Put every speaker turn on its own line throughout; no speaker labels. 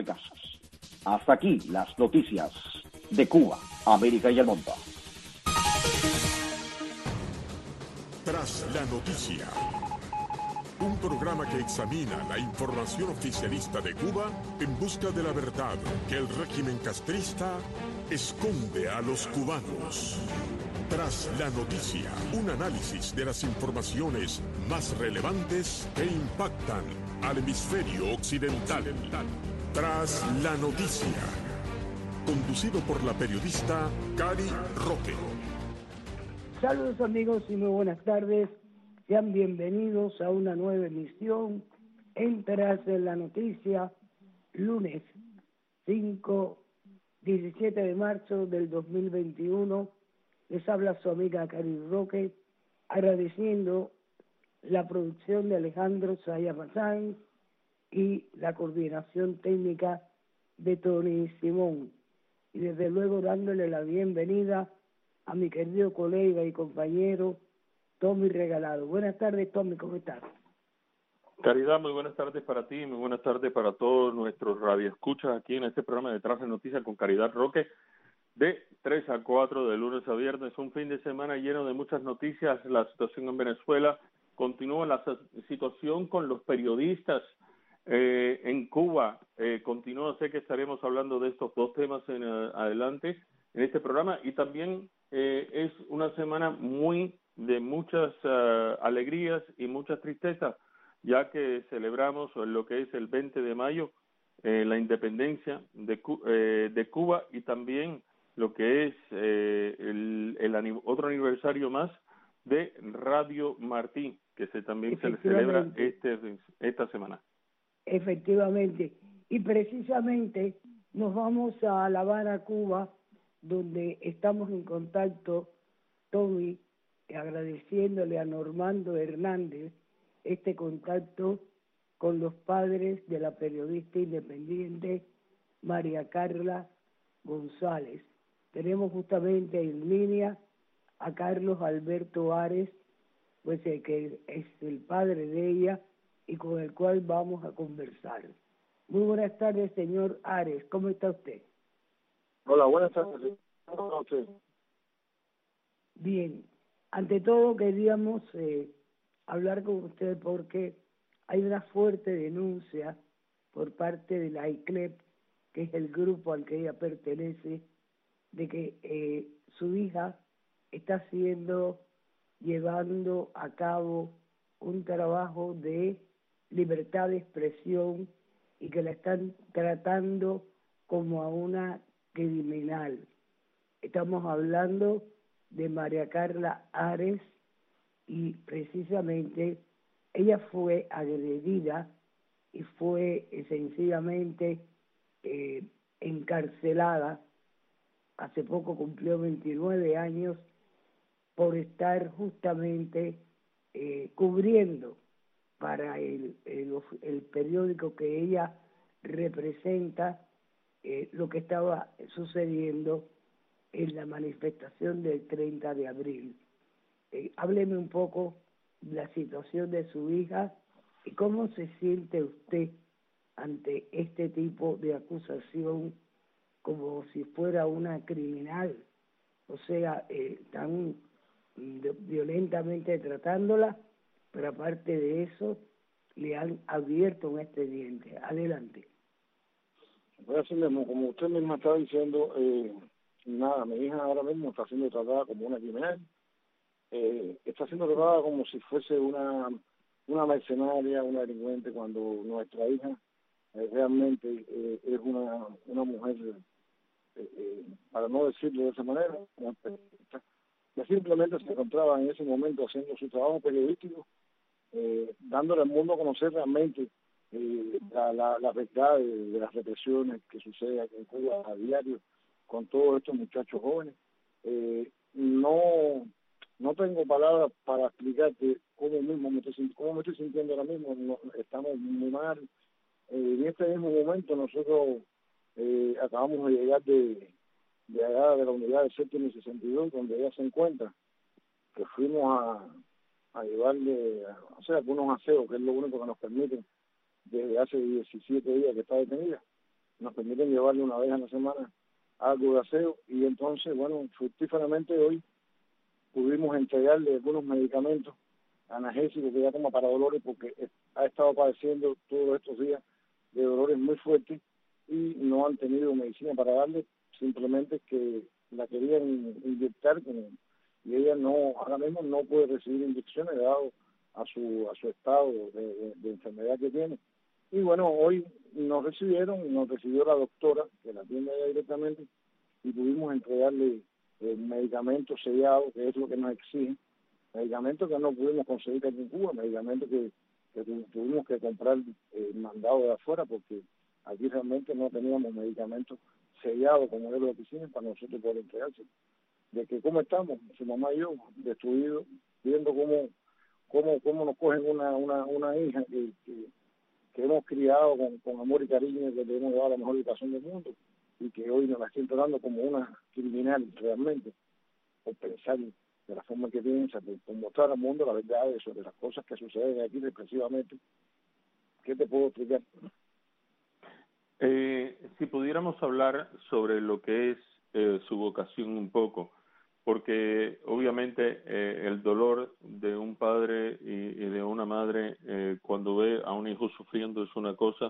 casos. Hasta aquí las noticias de Cuba, América y el mundo.
Tras la noticia, un programa que examina la información oficialista de Cuba en busca de la verdad que el régimen castrista esconde a los cubanos. Tras la noticia, un análisis de las informaciones más relevantes que impactan al hemisferio occidental. Tras la noticia, conducido por la periodista Cari Roque.
Saludos amigos y muy buenas tardes. Sean bienvenidos a una nueva emisión en Tras la Noticia, lunes 17 de marzo del 2021. Les habla su amiga Cari Roque, agradeciendo la producción de Alejandro Sayamazán y la coordinación técnica de Tony Simón. Y desde luego dándole la bienvenida a mi querido colega y compañero Tommy Regalado. Buenas tardes, Tommy, ¿cómo estás?
Caridad, muy buenas tardes para ti, muy buenas tardes para todos nuestros radioescuchas aquí en este programa de Tras la Noticia con Caridad Roque, de 3 a 4 de lunes a viernes, un fin de semana lleno de muchas noticias. La situación en Venezuela continúa, la situación con los periodistas en Cuba continúa. Sé que estaremos hablando de estos dos temas adelante en este programa, y también es una semana de muchas alegrías y muchas tristezas, ya que celebramos lo que es el 20 de mayo, la independencia de Cuba, y también lo que es otro aniversario más de Radio Martí, que también se le celebra esta semana.
Efectivamente, y precisamente nos vamos a La Habana, Cuba, donde estamos en contacto, Tommy, agradeciéndole a Normando Hernández este contacto con los padres de la periodista independiente María Carla González. Tenemos justamente en línea a Carlos Alberto Ares, pues que es el padre de ella y con el cual vamos a conversar. Muy buenas tardes, señor Ares, ¿cómo está usted?
Hola, buenas tardes. ¿Cómo está usted?
Bien, ante todo queríamos hablar con usted porque hay una fuerte denuncia por parte de la ICLEP, que es el grupo al que ella pertenece, de que su hija está llevando a cabo un trabajo de libertad de expresión y que la están tratando como a una criminal. Estamos hablando de María Carla Ares, y precisamente ella fue agredida y fue sencillamente encarcelada. Hace poco cumplió 29 años por estar justamente cubriendo para el periódico que ella representa lo que estaba sucediendo en la manifestación del 30 de abril. Hábleme un poco de la situación de su hija y cómo se siente usted ante este tipo de acusación, como si fuera una criminal, o sea, tan violentamente tratándola, pero aparte de eso le han abierto un expediente. Adelante.
Voy a decirle, como usted misma estaba diciendo, mi hija ahora mismo está siendo tratada como una criminal, está siendo tratada como si fuese una mercenaria, una delincuente, cuando nuestra hija realmente es una mujer, para no decirlo de esa manera, que simplemente se encontraba en ese momento haciendo su trabajo periodístico, dándole al mundo a conocer realmente la verdad de las represiones que suceden aquí en Cuba a diario con todos estos muchachos jóvenes. No tengo palabras para explicarte cómo me estoy sintiendo ahora mismo. Estamos muy mal. En este mismo momento nosotros acabamos de llegar de allá de la unidad de séptimo y 62, donde ella se encuentra, que fuimos a llevarle a hacer algunos aseos, que es lo único que nos permiten desde hace 17 días que está detenida. nos permiten llevarle una vez a la semana algo de aseo, y entonces, bueno, fructíferamente hoy pudimos entregarle algunos medicamentos analgésicos que ella toma para dolores, porque ha estado padeciendo todos estos días de dolores muy fuertes y no han tenido medicina para darle, simplemente que la querían inyectar y ella ahora mismo no puede recibir inyecciones dado a su estado de enfermedad que tiene. Y bueno, hoy nos recibió la doctora que la atiende ella directamente, y pudimos entregarle medicamentos sellados, que es lo que nos exigen, medicamentos que no pudimos conseguir aquí en Cuba, medicamentos que tuvimos que comprar mandado de afuera, porque aquí realmente no teníamos medicamentos sellados como es lo que hicimos para nosotros poder entregarse. De que cómo estamos, su mamá y yo, destruidos, viendo cómo nos cogen una hija que hemos criado con amor y cariño, que le hemos dado la mejor educación del mundo, y que hoy nos la estén tratando como una criminal realmente, por pensar de la forma que piensa, por mostrar al mundo la verdad sobre las cosas que suceden aquí represivamente. ¿Qué te puedo explicar?
Si pudiéramos hablar sobre lo que es su vocación un poco, porque obviamente el dolor de un padre y de una madre cuando ve a un hijo sufriendo es una cosa,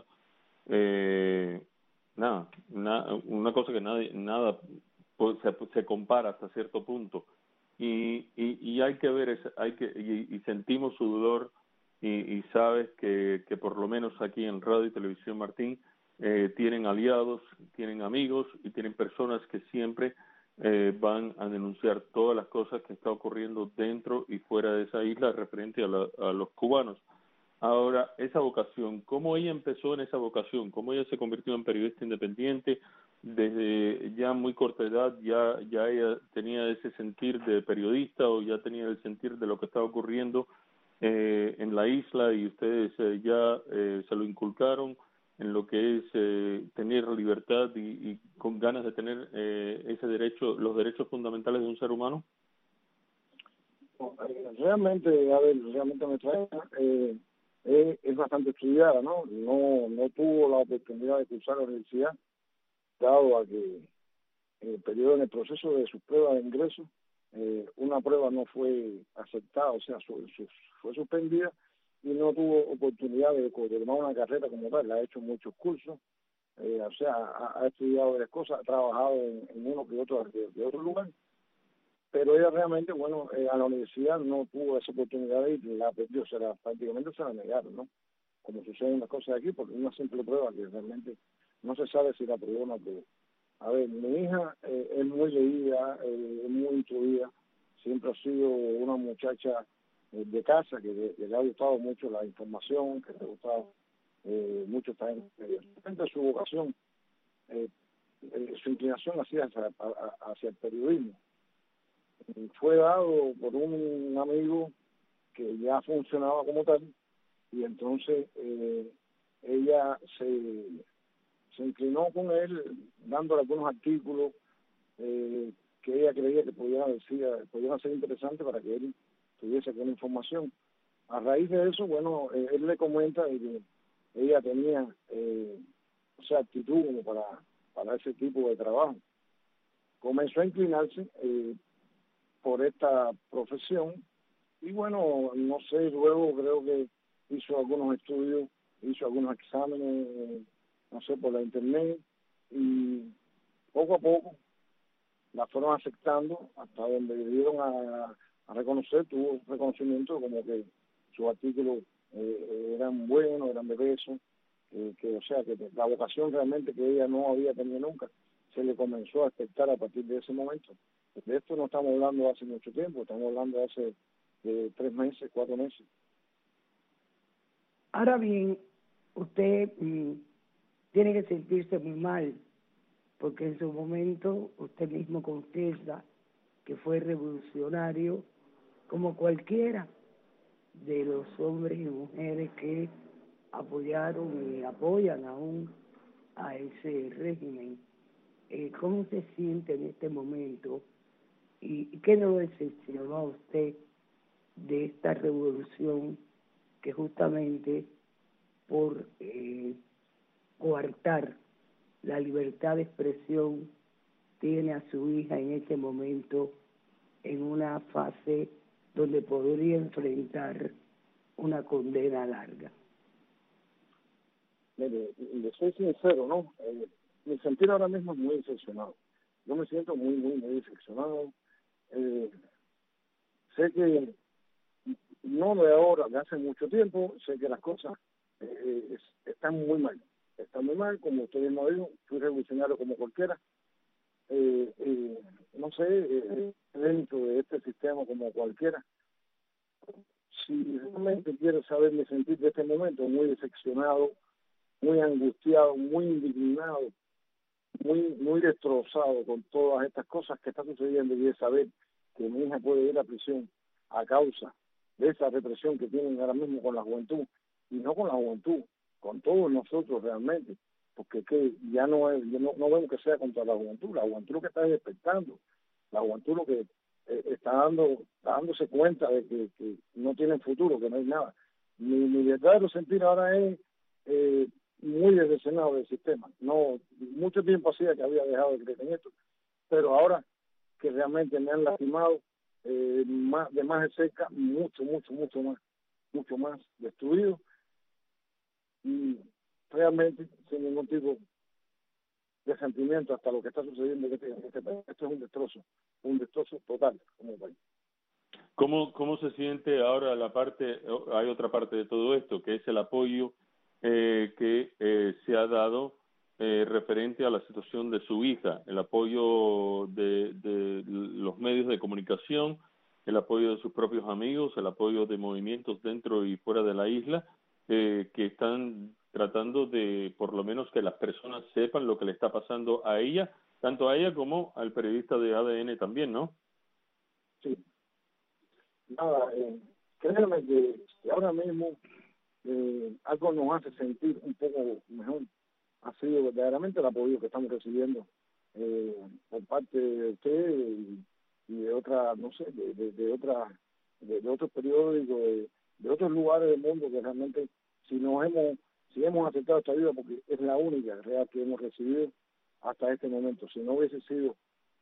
una cosa que nada se compara hasta cierto punto, y hay que ver, y sentimos su dolor, y sabes que por lo menos aquí en Radio y Televisión Martín tienen aliados, tienen amigos y tienen personas que siempre van a denunciar todas las cosas que está ocurriendo dentro y fuera de esa isla referente a los cubanos. Ahora, esa vocación, ¿cómo ella empezó en esa vocación? ¿Cómo ella se convirtió en periodista independiente? Desde ya muy corta edad, ya ella tenía ese sentir de periodista, o ya tenía el sentir de lo que estaba ocurriendo en la isla, y ustedes ya se lo inculcaron en lo que es tener libertad y con ganas de tener ese derecho, los derechos fundamentales de un ser humano?
Realmente nuestra hija es bastante estudiada, ¿no? No tuvo la oportunidad de cursar la universidad, dado a que en el proceso de sus pruebas de ingreso, una prueba no fue aceptada, o sea, fue suspendida, y no tuvo oportunidad de tomar una carrera como tal. Ha hecho muchos cursos, o sea, ha estudiado varias cosas, ha trabajado en uno que otro de otro lugar, pero ella realmente, bueno, a la universidad no tuvo esa oportunidad de ir, la perdió, prácticamente se la negaron, ¿no? Como suceden las cosas aquí, porque una simple prueba que realmente no se sabe si la aprobó o no aprobó. A ver, mi hija es muy leída, es muy instruida, siempre ha sido una muchacha de casa que le ha gustado mucho la información, que le ha gustado mucho estar en su vocación, su inclinación hacia el periodismo. Fue dado por un amigo que ya funcionaba como tal, y entonces ella se inclinó con él, dándole algunos artículos que ella creía que podían ser interesantes para que él tuviese alguna información. A raíz de eso, bueno, él le comenta que ella tenía actitud como para ese tipo de trabajo. Comenzó a inclinarse por esta profesión, y bueno, no sé, luego creo que hizo algunos estudios, hizo algunos exámenes, no sé, por la internet, y poco a poco la fueron aceptando hasta donde le dieron a reconocer, tuvo reconocimiento como que sus artículos eran buenos, eran de peso, que la vocación realmente que ella no había tenido nunca se le comenzó a aceptar a partir de ese momento. De esto no estamos hablando hace mucho tiempo, estamos hablando de hace 3 meses, 4 meses.
Ahora bien, usted tiene que sentirse muy mal, porque en su momento usted mismo confiesa que fue revolucionario, como cualquiera de los hombres y mujeres que apoyaron y apoyan aún a ese régimen. ¿Cómo se siente en este momento? ¿Y qué no decepcionó a usted de esta revolución que justamente por coartar la libertad de expresión tiene a su hija en este momento en una fase donde podría enfrentar una condena larga.
Mire, le soy sincero, ¿no? Mi sentir ahora mismo es muy decepcionado. Yo me siento muy decepcionado. Sé que no de ahora, de hace mucho tiempo, sé que las cosas están muy mal. Están muy mal, como ustedes me dijo, fui revolucionario como cualquiera. No sé, dentro de este sistema como cualquiera. Si realmente quiero saber mi sentir de este momento, muy decepcionado, muy angustiado, muy indignado, muy destrozado con todas estas cosas que están sucediendo, y de saber que mi hija puede ir a prisión a causa de esa represión que tienen ahora mismo con la juventud, y no con la juventud, con todos nosotros realmente, porque que ya no vemos que sea contra la juventud lo que está despertando, la juventud lo que está dándose cuenta de que no tienen futuro, que no hay nada. Mi verdadero sentir ahora es muy decepcionado del sistema. No, mucho tiempo hacía que había dejado de creer en esto, pero ahora que realmente me han lastimado de más de cerca, mucho más destruido, y realmente sin ningún tipo de sentimiento hasta lo que está sucediendo en este país. Esto es un destrozo total como país.
¿Cómo se siente ahora hay otra parte de todo esto, que es el apoyo que se ha dado referente a la situación de su hija, el apoyo de los medios de comunicación, el apoyo de sus propios amigos, el apoyo de movimientos dentro y fuera de la isla, que están tratando de, por lo menos, que las personas sepan lo que le está pasando a ella, tanto a ella como al periodista de ADN también, ¿no?
Sí. Nada, créanme que ahora mismo algo nos hace sentir un poco mejor. Ha sido verdaderamente el apoyo que estamos recibiendo por parte de usted y de otra, no sé, de otros periódicos, de otros lugares del mundo, que realmente si hemos aceptado esta ayuda, porque es la única real que hemos recibido hasta este momento. Si no hubiese sido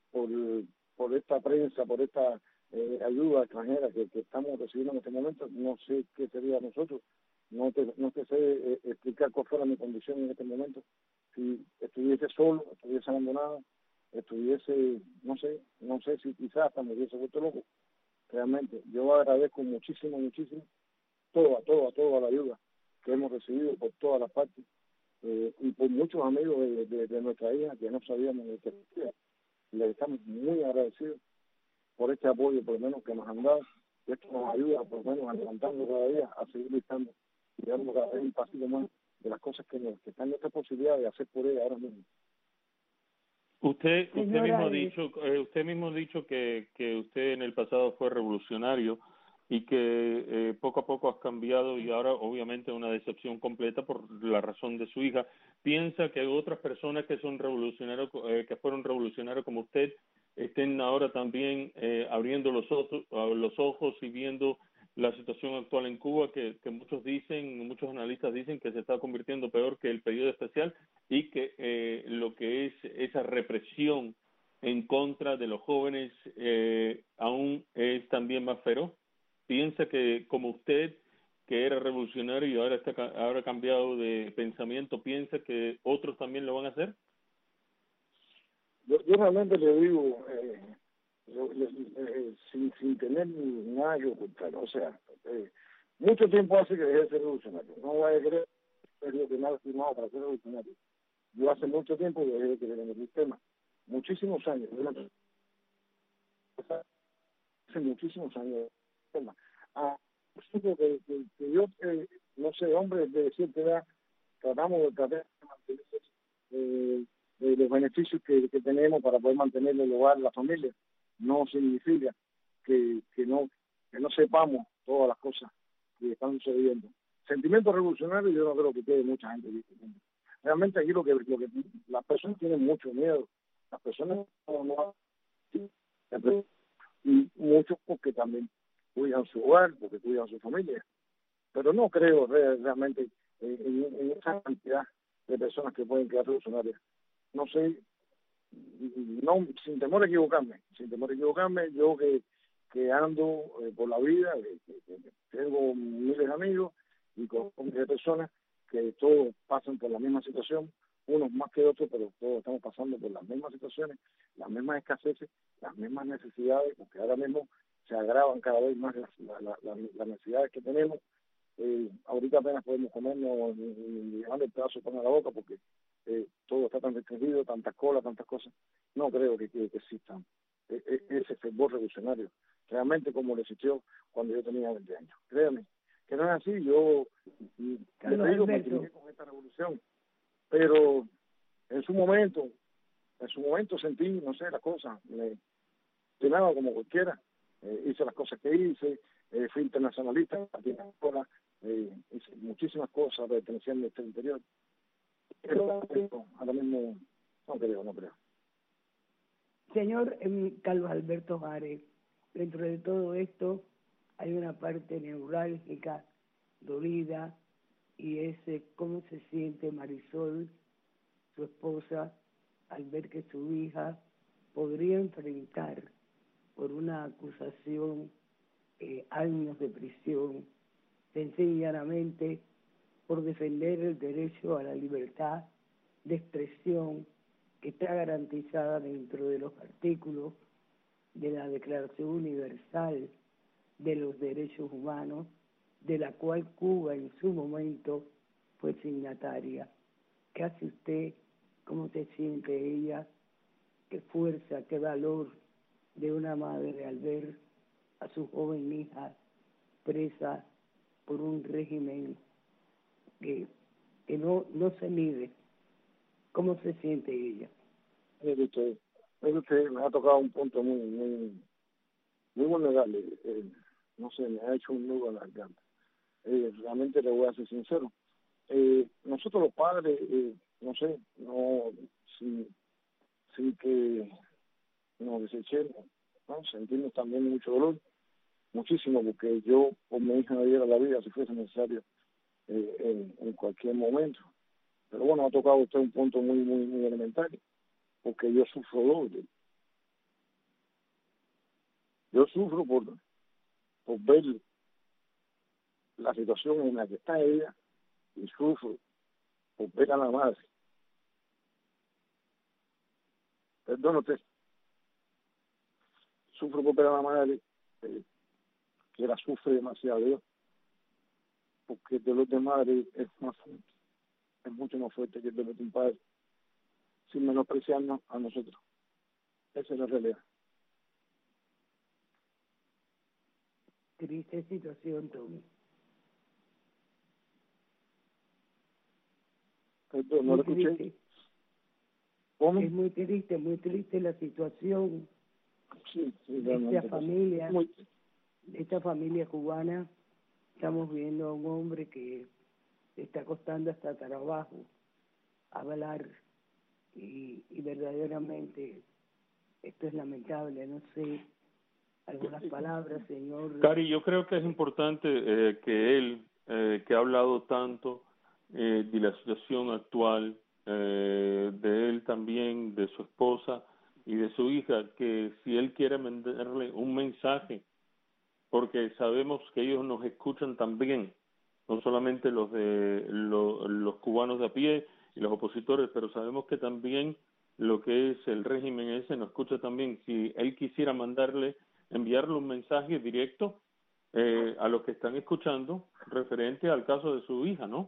por esta prensa, por esta ayuda extranjera que estamos recibiendo en este momento, no sé qué sería de nosotros. No te sé explicar cuál fuera mi condición en este momento. Si estuviese solo, estuviese abandonado, no sé si quizás hasta me hubiese vuelto loco. Realmente, yo agradezco muchísimo toda la ayuda que hemos recibido por todas las partes y por muchos amigos de nuestra hija que no sabíamos de qué existía. Les estamos muy agradecidos por este apoyo, por lo menos, que nos han dado, y esto nos ayuda, por lo menos, a levantarnos cada día, a seguir luchando y dando cada vez un pasito más de las cosas que están en nuestra posibilidad de hacer por ella ahora mismo.
Usted mismo ha dicho que usted en el pasado fue revolucionario y que poco a poco has cambiado, y ahora obviamente una decepción completa por la razón de su hija. ¿Piensa que otras personas que son revolucionarios, que fueron revolucionarios como usted, estén ahora también abriendo los ojos y viendo la situación actual en Cuba, que muchos analistas dicen que se está convirtiendo peor que el periodo especial, y que lo que es esa represión en contra de los jóvenes aún es también más feroz? ¿Piensa que, como usted, que era revolucionario y ahora ha cambiado de pensamiento, piensa que otros también lo van a hacer?
Yo realmente le digo, sin tener nada que ocultar, o sea, mucho tiempo hace que dejé de ser revolucionario. No voy a creer que me ha estimado para ser revolucionario. Yo hace mucho tiempo dejé de creer en el sistema. Muchísimos años. Hace muchísimos años. Que yo, no sé, hombres de cierta edad, tratamos de mantener los beneficios que tenemos para poder mantener el hogar, la familia. No significa que no sepamos todas las cosas que están sucediendo. Sentimiento revolucionario yo no creo que quede mucha gente diciendo. Realmente aquí lo que las personas tienen mucho miedo. Las personas y muchos porque también cuidan su hogar, porque cuidan su familia. Pero no creo realmente en esa cantidad de personas que pueden quedar revolucionarias. no sé, no, sin temor a equivocarme, yo que ando por la vida, que tengo miles de amigos y con miles de personas que todos pasan por la misma situación, unos más que otros, pero todos estamos pasando por las mismas situaciones, las mismas escaseces, las mismas necesidades, porque ahora mismo se agravan cada vez más las necesidades que tenemos. Ahorita apenas podemos comernos ni llevarle el pedazo de pan a la boca porque todo está tan restringido, tantas colas, tantas cosas. No creo que existan ese fervor revolucionario realmente como lo existió cuando yo tenía 20 años. Créeme que no es así. Yo les digo, me crié con esta revolución, pero en su momento sentí, no sé, las cosas, me llenaba como cualquiera, hice las cosas que hice, fui internacionalista, hice muchísimas cosas perteneciendo a este interior, pero ahora mismo no creo.
Señor Carlos Alberto Jares, dentro de todo esto hay una parte neurálgica, dolida, y es cómo se siente Marisol, su esposa, al ver que su hija podría enfrentar por una acusación años de prisión, sencillamente por defender el derecho a la libertad de expresión que está garantizada dentro de los artículos de la Declaración Universal de los Derechos Humanos, de la cual Cuba en su momento fue signataria. ¿Qué hace usted? ¿Cómo se siente ella? ¿Qué fuerza, qué valor de una madre al ver a su joven hija presa por un régimen que no se mide? ¿Cómo se siente ella?
Usted me ha tocado un punto muy vulnerable. No sé, me ha hecho un nudo en la garganta. Realmente le voy a ser sincero. Nosotros los padres, no sé, sin que nos desechemos, ¿no? Sentimos también mucho dolor, muchísimo, porque yo por mi hija me diera la vida si fuese necesario en cualquier momento. Pero bueno, ha tocado usted un punto muy elementario, porque yo sufro doble. Yo sufro por ver la situación en la que está ella y sufro por ver a la madre. Perdónate. Sufro por ver a la madre que la sufre demasiado, porque el dolor de madre es más fuerte, es mucho más fuerte que el dolor de un padre, sin menospreciarnos a nosotros. Esa es la realidad.
Triste situación, Tommy.
Perdón, no lo escuché.
Triste.
¿Cómo?
Es muy triste la situación
Sí,
de esta familia cubana. Estamos viendo a un hombre que le está costando hasta trabajo hablar y verdaderamente esto es lamentable. No sé, algunas palabras, señor.
Cari, yo creo que es importante que él, que ha hablado tanto de la situación actual, de él también, de su esposa y de su hija, que si él quiere mandarle un mensaje, porque sabemos que ellos nos escuchan también, no solamente los cubanos de a pie y los opositores, pero sabemos que también lo que es el régimen ese nos escucha también. Si él quisiera enviarle un mensaje directo a los que están escuchando referente al caso de su hija, ¿no?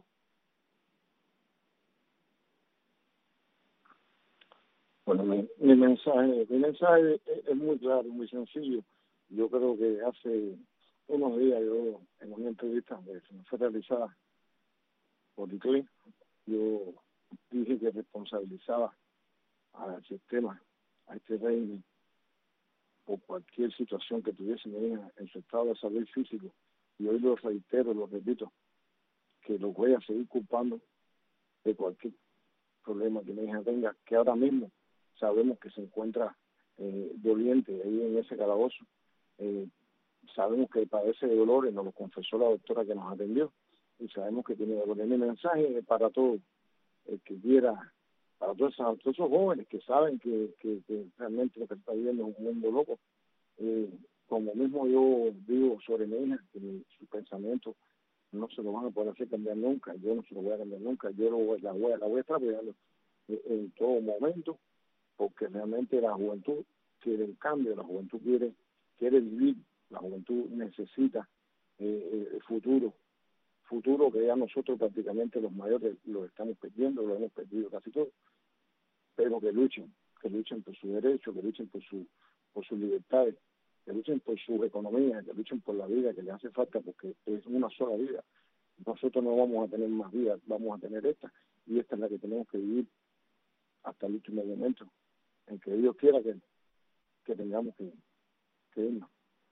Bueno, mi mensaje es muy claro, muy sencillo. Yo creo que hace unos días yo, en una entrevista que fue realizada por ICLE, yo dije que responsabilizaba al sistema, a este régimen, por cualquier situación que tuviese en su estado de salud físico. Y hoy lo reitero, lo repito, que los voy a seguir culpando de cualquier problema que mi hija tenga, que ahora mismo sabemos que se encuentra doliente ahí en ese calabozo. Sabemos que padece de dolores, nos lo confesó la doctora que nos atendió, y sabemos que tiene dolores. Mi mensaje para todos el que quiera para todos esos jóvenes que saben que realmente lo que está viviendo es un mundo loco. Como mismo yo digo sobre mi hija, que sus pensamientos no se lo van a poder hacer cambiar nunca, yo no se lo voy a cambiar nunca, yo la voy a estar apoyando en todo momento, porque realmente la juventud quiere el cambio, la juventud quiere vivir, la juventud necesita el futuro que ya nosotros prácticamente los mayores lo estamos perdiendo, lo hemos perdido casi todo, pero que luchen por sus derechos, que luchen por sus libertades, que luchen por su economía, que luchen por la vida que les hace falta, porque es una sola vida. Nosotros no vamos a tener más vida, vamos a tener esta, y esta es la que tenemos que vivir hasta el último momento, en que Dios quiera que tengamos que irnos.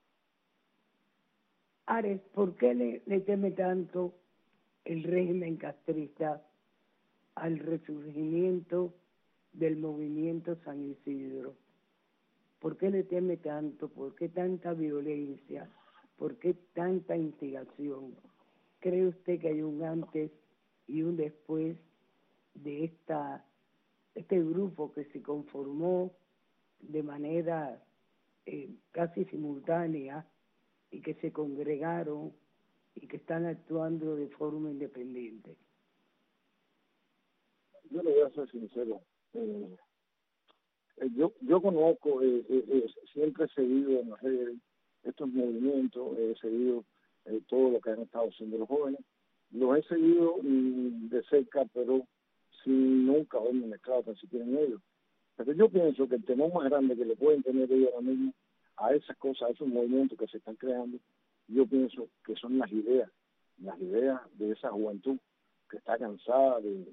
Ares, ¿por qué le teme tanto el régimen castrista al resurgimiento del movimiento San Isidro? ¿Por qué le teme tanto? ¿Por qué tanta violencia? ¿Por qué tanta instigación? ¿Cree usted que hay un antes y un después de este grupo que se conformó de manera casi simultánea y que se congregaron y que están actuando de forma independiente?
Yo le voy a ser sincero. Yo conozco, siempre he seguido en las redes estos movimientos, he seguido todo lo que han estado haciendo los jóvenes. Los he seguido de cerca, pero sin nunca haberme mezclado tan siquiera en ellos. Pero yo pienso que el temor más grande que le pueden tener ellos ahora mismo a esas cosas, a esos movimientos que se están creando, yo pienso que son las ideas de esa juventud que está cansada de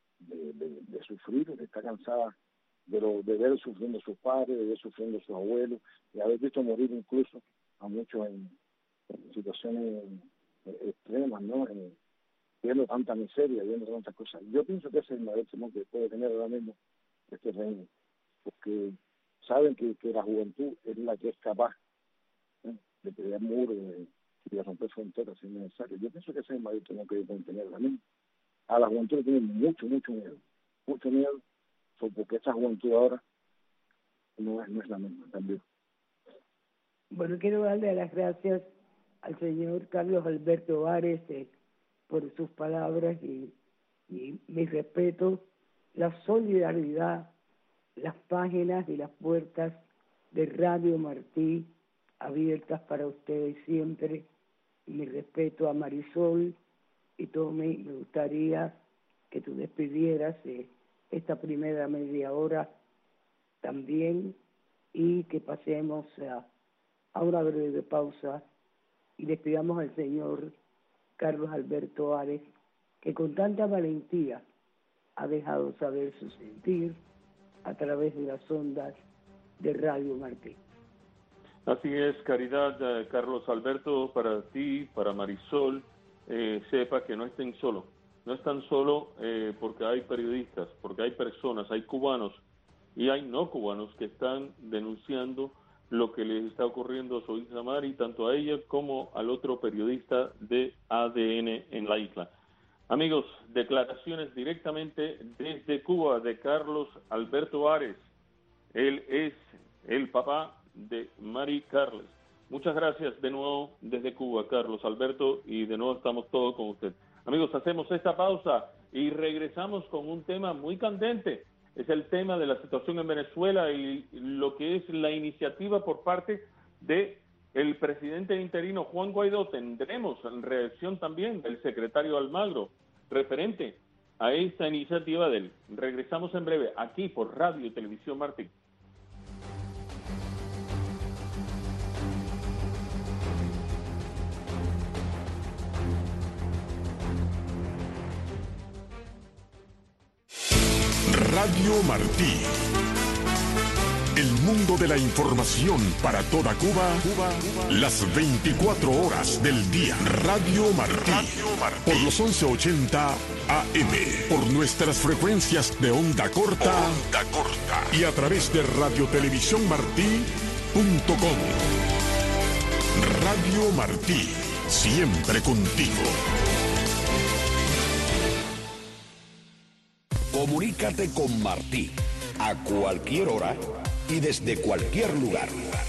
sufrir, que está cansada de ver sufriendo a sus padres, de ver sufriendo a sus abuelos, de haber visto morir incluso a muchos en situaciones extremas, ¿no? Viendo tanta miseria, viendo tantas cosas. Yo pienso que ese es el mayor temor que puede tener ahora mismo este reino, porque saben que la juventud es la que es capaz de crear muros, de romper fronteras si es necesario. Yo pienso que ese es el mayor temor que ellos pueden tener ahora mismo. A la juventud le tienen mucho miedo, porque esa juventud ahora no es la misma también.
Bueno, quiero darle las gracias al señor Carlos Alberto Ares por sus palabras y mi respeto, la solidaridad, las páginas y las puertas de Radio Martí abiertas para ustedes siempre. Mi respeto a Marisol y Tommy, me gustaría que tú despidieras esta primera media hora también y que pasemos a una breve pausa y despidamos al señor Carlos Alberto Ares, que con tanta valentía ha dejado saber su sentir a través de las ondas de Radio Martí.
Así es, Caridad, Carlos Alberto, para ti, para Marisol, sepa que no estén solos. No están solos porque hay periodistas, porque hay personas, hay cubanos y hay no cubanos que están denunciando lo que les está ocurriendo a su hija Mari, tanto a ella como al otro periodista de ADN en la isla. Amigos, declaraciones directamente desde Cuba de Carlos Alberto Ares. Él es el papá de Mari Carles. Muchas gracias de nuevo desde Cuba, Carlos Alberto, y de nuevo estamos todos con usted. Amigos, hacemos esta pausa y regresamos con un tema muy candente. Es el tema de la situación en Venezuela y lo que es la iniciativa por parte de el presidente interino Juan Guaidó. Tendremos reacción también del secretario Almagro referente a esta iniciativa de él. Regresamos en breve aquí por Radio y Televisión Martí.
Radio Martí. El mundo de la información para toda Cuba, las 24 horas del día. Radio Martí. Por los 1180 AM. Por nuestras frecuencias de onda corta. Y a través de radiotelevisiónmartí.com. Radio Martí. Siempre contigo.
Comunícate con Martí a cualquier hora y desde cualquier lugar.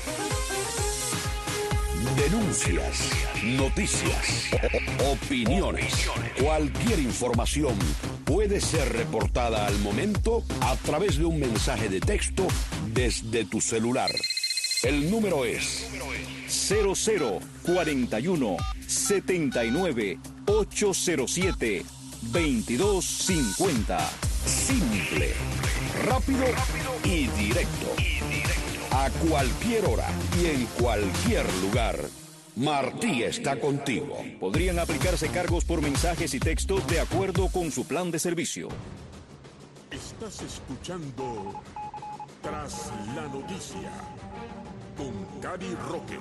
Denuncias, noticias, opiniones, cualquier información puede ser reportada al momento a través de un mensaje de texto desde tu celular. El número es 0041 79 807 2250. Simple, rápido y directo. A cualquier hora y en cualquier lugar, Martí está contigo.
Podrían aplicarse cargos por mensajes y texto de acuerdo con su plan de servicio.
Estás escuchando Tras la Noticia con Cari Roque.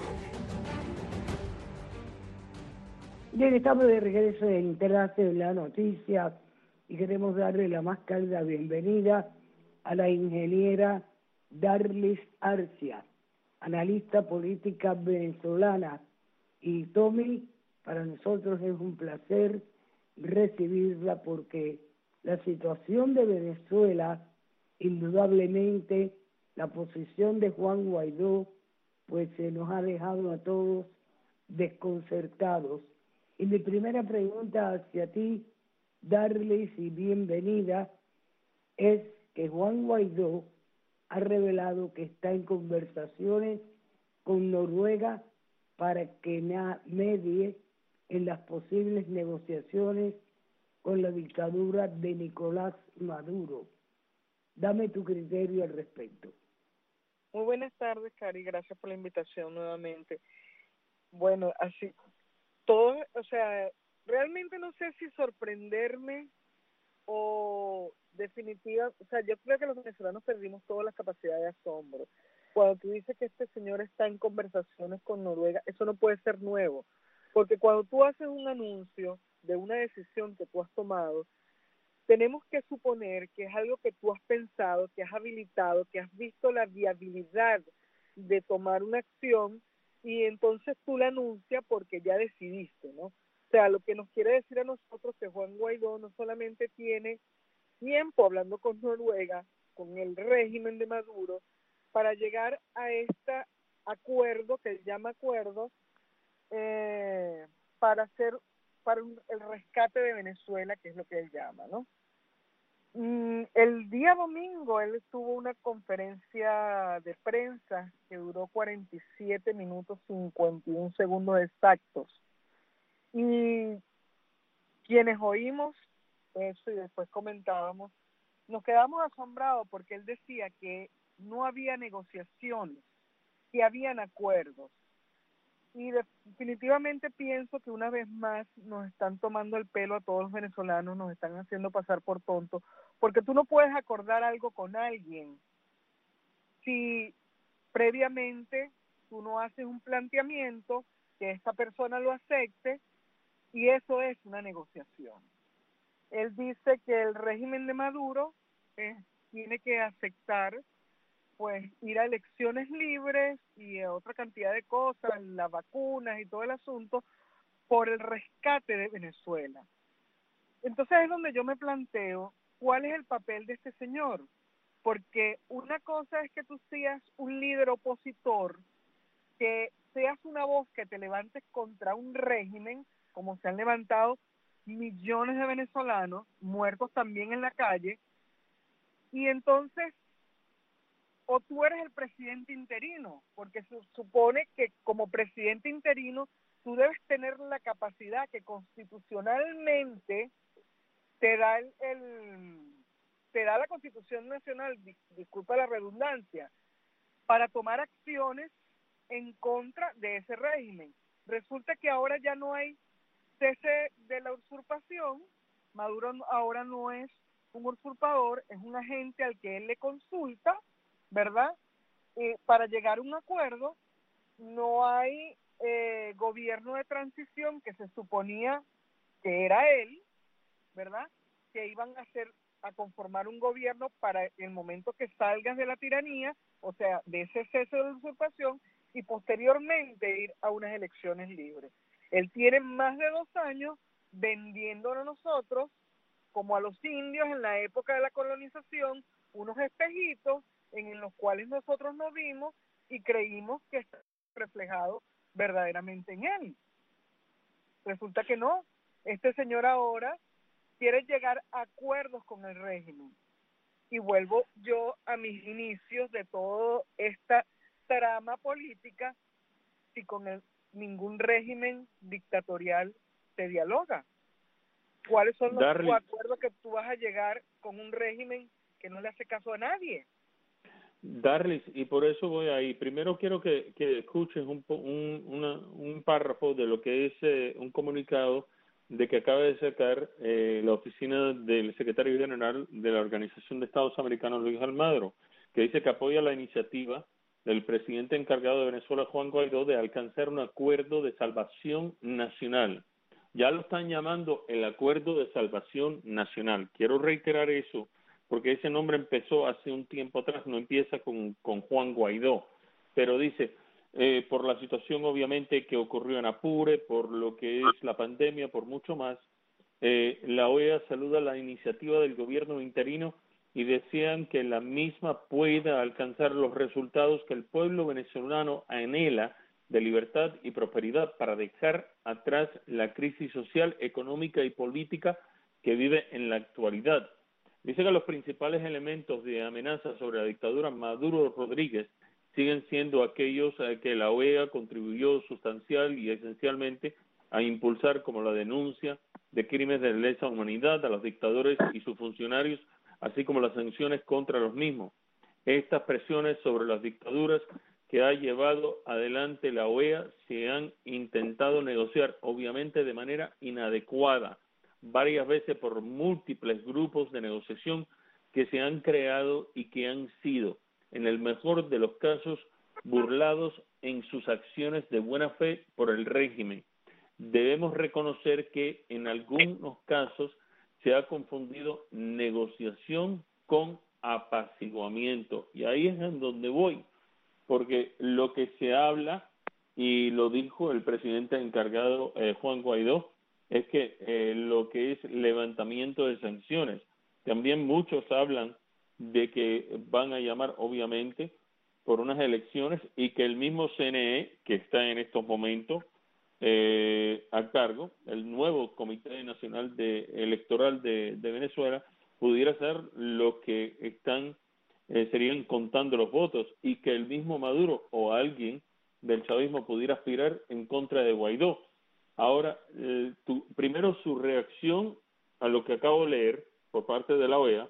Bien, estamos de regreso en Tras la Noticia y queremos darle la más cálida bienvenida a la ingeniera Darlis Arcia, analista política venezolana. Y Tommy, para nosotros es un placer recibirla porque la situación de Venezuela, indudablemente la posición de Juan Guaidó, pues se nos ha dejado a todos desconcertados. Y mi primera pregunta hacia ti, Darlis, y bienvenida, es que Juan Guaidó ha revelado que está en conversaciones con Noruega para que medie en las posibles negociaciones con la dictadura de Nicolás Maduro. Dame tu criterio al respecto.
Muy buenas tardes, Cari, gracias por la invitación nuevamente. Bueno, así, todo, o sea, realmente no sé si sorprenderme o definitiva, o sea, yo creo que los venezolanos perdimos todas las capacidades de asombro. Cuando tú dices que este señor está en conversaciones con Noruega, eso no puede ser nuevo, porque cuando tú haces un anuncio de una decisión que tú has tomado, tenemos que suponer que es algo que tú has pensado, que has habilitado, que has visto la viabilidad de tomar una acción y entonces tú la anuncias porque ya decidiste, ¿no? O sea, lo que nos quiere decir a nosotros que Juan Guaidó no solamente tiene tiempo hablando con Noruega, con el régimen de Maduro, para llegar a este acuerdo, que él llama acuerdo, para hacer el rescate de Venezuela, que es lo que él llama, ¿no? El día domingo él tuvo una conferencia de prensa que duró 47 minutos 51 segundos exactos. Y quienes oímos eso y después comentábamos, nos quedamos asombrados porque él decía que no había negociaciones, que habían acuerdos. Y definitivamente pienso que una vez más nos están tomando el pelo a todos los venezolanos, nos están haciendo pasar por tontos, porque tú no puedes acordar algo con alguien si previamente tú no haces un planteamiento que esta persona lo acepte, y eso es una negociación. Él dice que el régimen de Maduro tiene que aceptar pues ir a elecciones libres y a otra cantidad de cosas, las vacunas y todo el asunto, por el rescate de Venezuela. Entonces es donde yo me planteo cuál es el papel de este señor, porque una cosa es que tú seas un líder opositor, que seas una voz que te levantes contra un régimen, como se han levantado millones de venezolanos, muertos también en la calle, y entonces, o tú eres el presidente interino, porque se supone que como presidente interino tú debes tener la capacidad que constitucionalmente te da te da la Constitución Nacional, disculpa la redundancia, para tomar acciones en contra de ese régimen. Resulta que ahora ya no hay cese de la usurpación. Maduro ahora no es un usurpador, es un agente al que él le consulta, ¿verdad? Para llegar a un acuerdo. No hay gobierno de transición, que se suponía que era él, ¿verdad? Que iban a conformar un gobierno para el momento que salgas de la tiranía, o sea, de ese cese de la usurpación, y posteriormente ir a unas elecciones libres. Él tiene más de 2 años vendiéndonos a nosotros como a los indios en la época de la colonización, unos espejitos en los cuales nosotros nos vimos y creímos que está reflejado verdaderamente en él. Resulta que no. Este señor ahora quiere llegar a acuerdos con el régimen. Y vuelvo yo a mis inicios de toda esta trama política, si con ningún régimen dictatorial se dialoga. ¿Cuáles son los acuerdos que tú vas a llegar con un régimen que no le hace caso a nadie?
Darlis, y por eso voy ahí. Primero quiero que escuches un párrafo de lo que es un comunicado de que acaba de sacar la oficina del secretario general de la Organización de Estados Americanos, Luis Almagro, que dice que apoya la iniciativa del presidente encargado de Venezuela, Juan Guaidó, de alcanzar un acuerdo de salvación nacional. Ya lo están llamando el Acuerdo de Salvación Nacional. Quiero reiterar eso, porque ese nombre empezó hace un tiempo atrás, no empieza con Juan Guaidó, pero dice, por la situación obviamente que ocurrió en Apure, por lo que es la pandemia, por mucho más, la OEA saluda la iniciativa del gobierno interino y desean que la misma pueda alcanzar los resultados que el pueblo venezolano anhela de libertad y prosperidad para dejar atrás la crisis social, económica y política que vive en la actualidad. Dice que los principales elementos de amenaza sobre la dictadura Maduro-Rodríguez siguen siendo aquellos que la OEA contribuyó sustancial y esencialmente a impulsar, como la denuncia de crímenes de lesa humanidad a los dictadores y sus funcionarios, así como las sanciones contra los mismos. Estas presiones sobre las dictaduras que ha llevado adelante la OEA se han intentado negociar, obviamente de manera inadecuada, varias veces por múltiples grupos de negociación que se han creado y que han sido, en el mejor de los casos, burlados en sus acciones de buena fe por el régimen. Debemos reconocer que en algunos casos se ha confundido negociación con apaciguamiento. Y ahí es en donde voy, porque lo que se habla, y lo dijo el presidente encargado Juan Guaidó, es que lo que es levantamiento de sanciones. También muchos hablan de que van a llamar, obviamente, por unas elecciones y que el mismo CNE, que está en estos momentos a cargo, el nuevo Comité Nacional Electoral de Venezuela, pudiera ser lo que están serían contando los votos y que el mismo Maduro o alguien del chavismo pudiera aspirar en contra de Guaidó. Ahora, primero su reacción a lo que acabo de leer por parte de la OEA,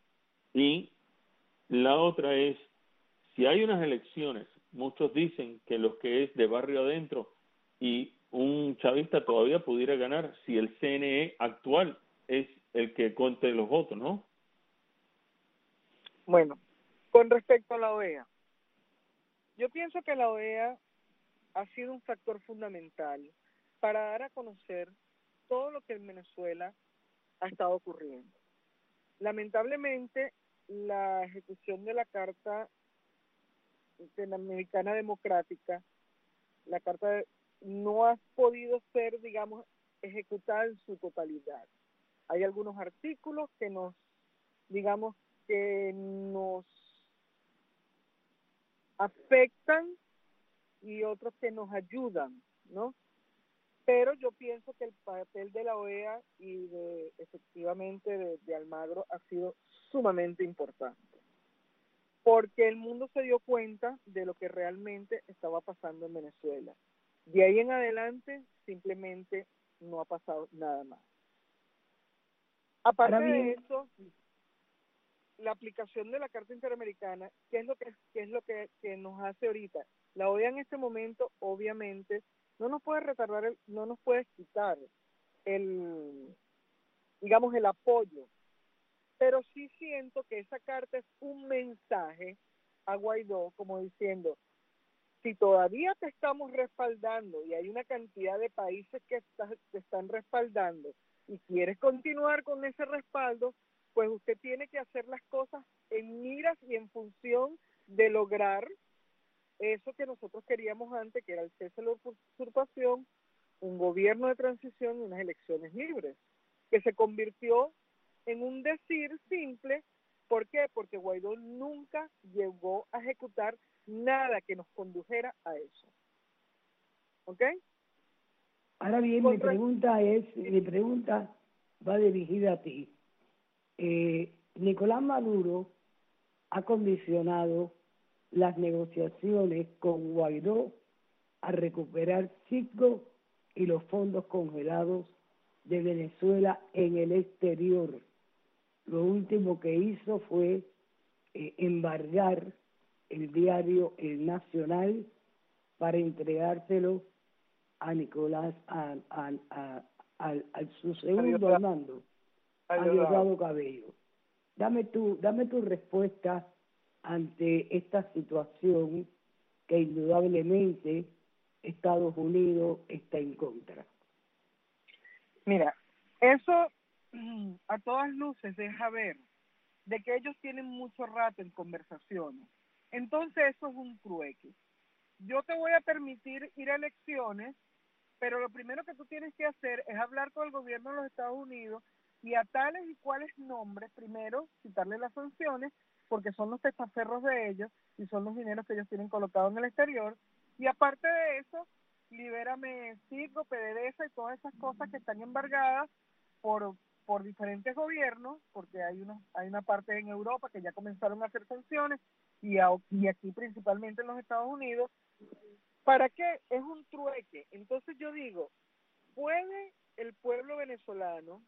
y la otra es, si hay unas elecciones, muchos dicen que los que es de barrio adentro y un chavista todavía pudiera ganar si el CNE actual es el que cuente los votos, ¿no?
Bueno, con respecto a la OEA, yo pienso que la OEA ha sido un factor fundamental para dar a conocer todo lo que en Venezuela ha estado ocurriendo. Lamentablemente, la ejecución de la Carta Interamericana Democrática, la Carta no ha podido ser, digamos, ejecutada en su totalidad. Hay algunos artículos que nos afectan y otros que nos ayudan, ¿no? Pero yo pienso que el papel de la OEA y efectivamente de Almagro ha sido sumamente importante, porque el mundo se dio cuenta de lo que realmente estaba pasando en Venezuela. De ahí en adelante simplemente no ha pasado nada más. Aparte de eso, la aplicación de la Carta Interamericana, ¿qué es lo que nos hace ahorita? La OEA en este momento, obviamente, no nos puede retardar, no nos puede quitar el apoyo, pero sí siento que esa carta es un mensaje a Guaidó como diciendo, si todavía te estamos respaldando y hay una cantidad de países que te están respaldando y quieres continuar con ese respaldo, pues usted tiene que hacer las cosas en miras y en función de lograr eso que nosotros queríamos antes, que era el cese de la usurpación, un gobierno de transición y unas elecciones libres, que se convirtió en un decir simple. ¿Por qué? Porque Guaidó nunca llegó a ejecutar nada que nos condujera a eso. ¿Ok?
Ahora bien, mi pregunta va dirigida a ti. Nicolás Maduro ha condicionado las negociaciones con Guaidó a recuperar Citgo y los fondos congelados de Venezuela en el exterior. Lo último que hizo fue embargar el diario El Nacional para entregárselo a Nicolás, al su segundo al mando, a Diosdado Cabello. Dame tu respuesta ante esta situación que indudablemente Estados Unidos está en contra.
Mira, eso a todas luces deja ver de que ellos tienen mucho rato en conversaciones. Entonces eso es un trueque. Yo te voy a permitir ir a elecciones, pero lo primero que tú tienes que hacer es hablar con el gobierno de los Estados Unidos y a tales y cuales nombres, primero, quitarle las sanciones, porque son los testaferros de ellos y son los dineros que ellos tienen colocados en el exterior, y aparte de eso, libérame Citgo, PDVSA y todas esas cosas que están embargadas por diferentes gobiernos, porque hay una parte en Europa que ya comenzaron a hacer sanciones y aquí principalmente en los Estados Unidos. ¿Para qué? Es un trueque. Entonces yo digo, ¿puede el pueblo venezolano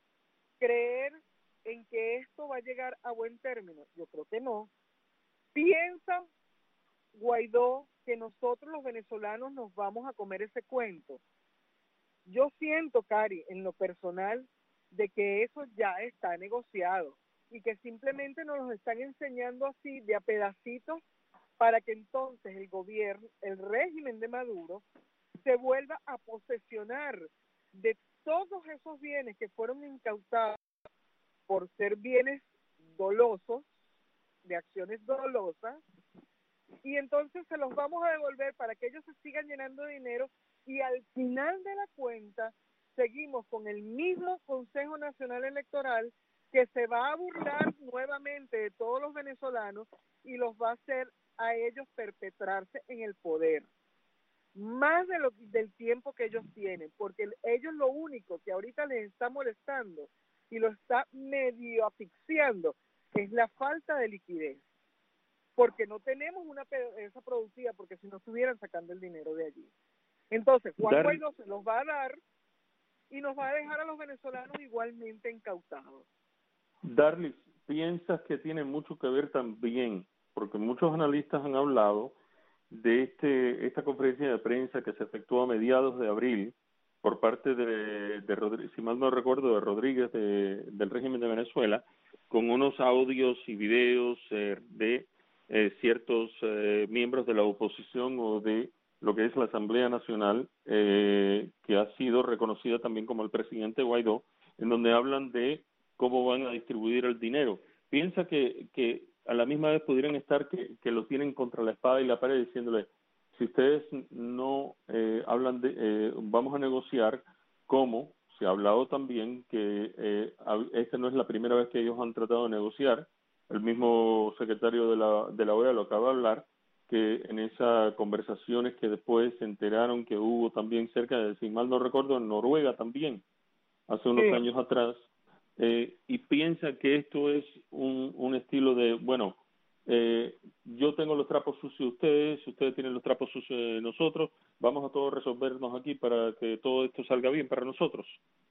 creer en que esto va a llegar a buen término? Yo creo que no. ¿Piensa Guaidó que nosotros los venezolanos nos vamos a comer ese cuento? Yo siento, Cari, en lo personal, de que eso ya está negociado y que simplemente nos lo están enseñando así de a pedacitos para que entonces el gobierno, el régimen de Maduro, se vuelva a posesionar de todos esos bienes que fueron incautados por ser bienes dolosos, de acciones dolosas, y entonces se los vamos a devolver para que ellos se sigan llenando de dinero y al final de la cuenta seguimos con el mismo Consejo Nacional Electoral que se va a burlar nuevamente de todos los venezolanos y los va a hacer a ellos perpetrarse en el poder más del tiempo que ellos tienen, porque ellos lo único que ahorita les está molestando y lo está medio asfixiando es la falta de liquidez, porque no tenemos una PDVSA productiva, porque si no estuvieran sacando el dinero de allí. Entonces Juan Guaidó se los va a dar y nos va a dejar a los venezolanos igualmente incautados.
Darlis, ¿piensas que tiene mucho que ver también, porque muchos analistas han hablado de esta conferencia de prensa que se efectuó a mediados de abril por parte de si mal no recuerdo, de Rodríguez del régimen de Venezuela, con unos audios y videos de ciertos miembros de la oposición o de lo que es la Asamblea Nacional, que ha sido reconocida también como el presidente Guaidó, en donde hablan de cómo van a distribuir el dinero. Piensa que a la misma vez pudieran estar que lo tienen contra la espada y la pared diciéndole, si ustedes no hablan vamos a negociar, como se ha hablado también que esta no es la primera vez que ellos han tratado de negociar. El mismo secretario de la OEA lo acaba de hablar, que en esas conversaciones que después se enteraron que hubo también cerca de, si mal no recuerdo, en Noruega también, hace unos años atrás, y piensa que esto es un estilo de, bueno, yo tengo los trapos sucios de ustedes tienen los trapos sucios de nosotros, vamos a todos resolvernos aquí para que todo esto salga bien para nosotros.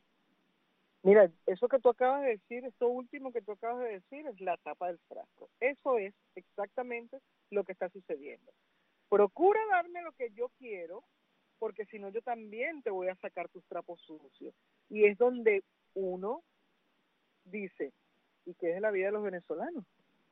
Mira, eso que tú acabas de decir, esto último que tú acabas de decir es la tapa del frasco. Eso es exactamente lo que está sucediendo. Procura darme lo que yo quiero, porque si no yo también te voy a sacar tus trapos sucios. Y es donde uno dice, ¿y qué es de la vida de los venezolanos?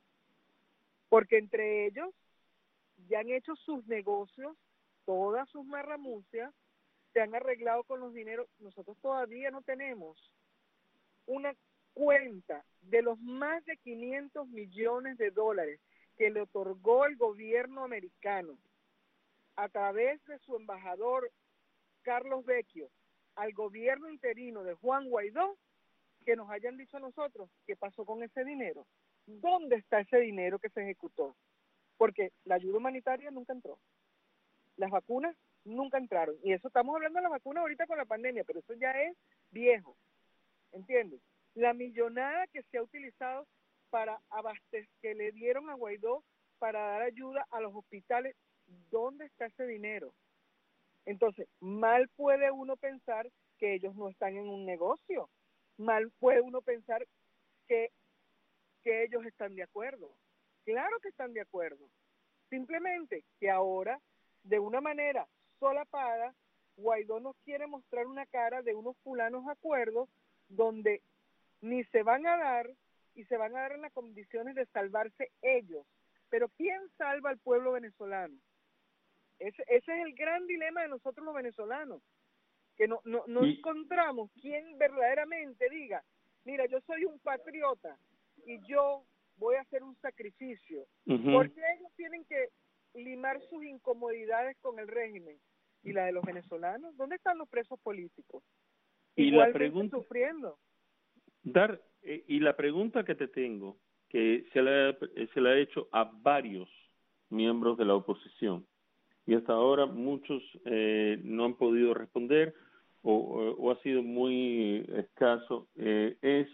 Porque entre ellos ya han hecho sus negocios, todas sus marramucias, se han arreglado con los dineros. Nosotros todavía no tenemos una cuenta de los más de 500 millones de dólares que le otorgó el gobierno americano a través de su embajador Carlos Vecchio al gobierno interino de Juan Guaidó. que nos hayan dicho a nosotros qué pasó con ese dinero, dónde está ese dinero que se ejecutó, porque la ayuda humanitaria nunca entró, las vacunas nunca entraron, y eso estamos hablando de las vacunas ahorita con la pandemia, pero eso ya es viejo, ¿entiendes? La millonada que se ha utilizado para abastecer, que le dieron a Guaidó para dar ayuda a los hospitales, ¿dónde está ese dinero? Entonces, mal puede uno pensar que ellos no están en un negocio, mal puede uno pensar que ellos están de acuerdo. Claro que están de acuerdo. Simplemente que ahora, de una manera solapada, Guaidó nos quiere mostrar una cara de unos fulanos acuerdos donde ni se van a dar y se van a dar en las condiciones de salvarse ellos. Pero ¿quién salva al pueblo venezolano? Ese es el gran dilema de nosotros los venezolanos, que no encontramos quien verdaderamente diga, mira, yo soy un patriota y yo voy a hacer un sacrificio. Porque ellos tienen que limar sus incomodidades con el régimen. ¿Y la de los venezolanos? ¿Dónde están los presos políticos?
Y
igualmente
la pregunta,
sufriendo.
Y la pregunta que te tengo, que se la he hecho a varios miembros de la oposición, y hasta ahora muchos no han podido responder o ha sido muy escaso, es,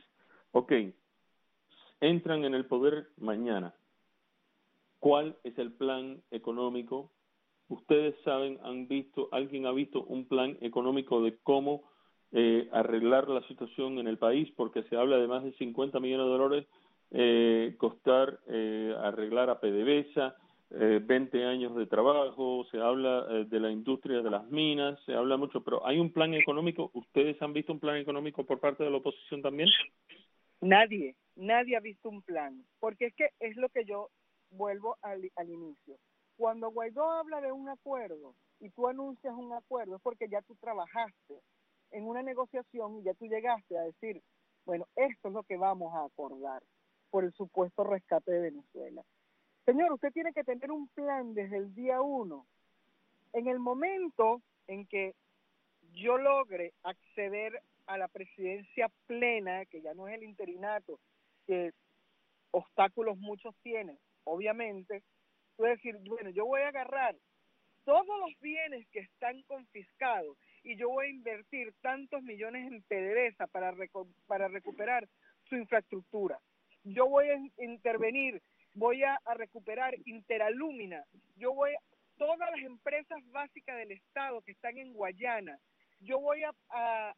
entran en el poder mañana. ¿Cuál es el plan económico? Ustedes saben, alguien ha visto un plan económico de cómo arreglar la situación en el país, porque se habla de más de 50 millones de dólares costar arreglar a PDVSA, 20 años de trabajo, se habla de la industria de las minas, se habla mucho, pero ¿hay un plan económico? ¿Ustedes han visto un plan económico por parte de la oposición también?
Nadie ha visto un plan, porque es que es lo que yo vuelvo al inicio. Cuando Guaidó habla de un acuerdo y tú anuncias un acuerdo, es porque ya tú trabajaste en una negociación y ya tú llegaste a decir, bueno, esto es lo que vamos a acordar por el supuesto rescate de Venezuela. Señor, usted tiene que tener un plan desde el día 1. En el momento en que yo logre acceder a la presidencia plena, que ya no es el interinato, que obstáculos muchos tienen, obviamente, tú decir, bueno, yo voy a agarrar todos los bienes que están confiscados y yo voy a invertir tantos millones en PDVSA para recuperar su infraestructura. Yo voy a intervenir, voy a recuperar Interalúmina, todas las empresas básicas del Estado que están en Guayana, yo voy a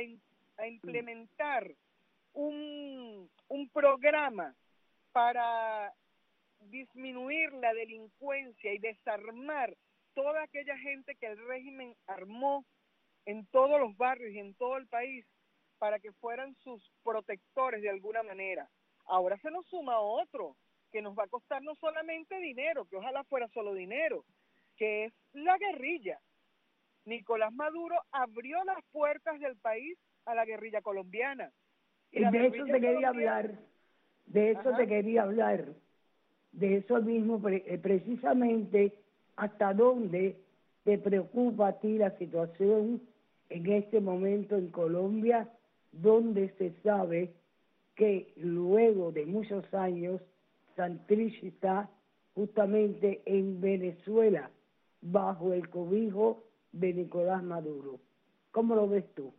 implementar un programa para disminuir la delincuencia y desarmar toda aquella gente que el régimen armó en todos los barrios y en todo el país para que fueran sus protectores de alguna manera. Ahora se nos suma otro que nos va a costar no solamente dinero, que ojalá fuera solo dinero, que es la guerrilla. Nicolás Maduro abrió las puertas del país a la guerrilla colombiana.
Y de eso te quería hablar, de eso mismo, precisamente hasta dónde te preocupa a ti la situación en este momento en Colombia, donde se sabe que luego de muchos años Santrich está justamente en Venezuela bajo el cobijo de Nicolás Maduro. ¿Cómo lo ves tú?